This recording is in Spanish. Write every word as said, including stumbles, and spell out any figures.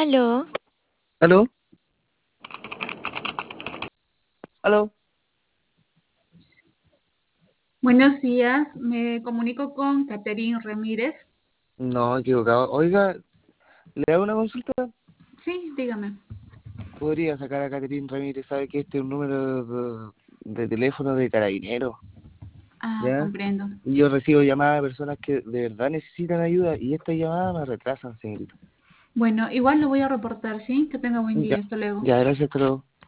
Aló, ¿Aló? ¿Aló? Buenos días, me comunico con Catherine Ramírez. No, equivocado. Oiga, ¿le hago una consulta? Sí, dígame. ¿Podría sacar a Catherine Ramírez? ¿Sabe que este es un número de, de teléfono de carabinero? Ah, ¿Ya? comprendo. Y yo recibo llamadas de personas que de verdad necesitan ayuda y estas llamadas me retrasan, señorita. Bueno, igual lo voy a reportar, ¿sí? Que tenga buen Ya, día. Hasta luego. ya, gracias, hasta luego.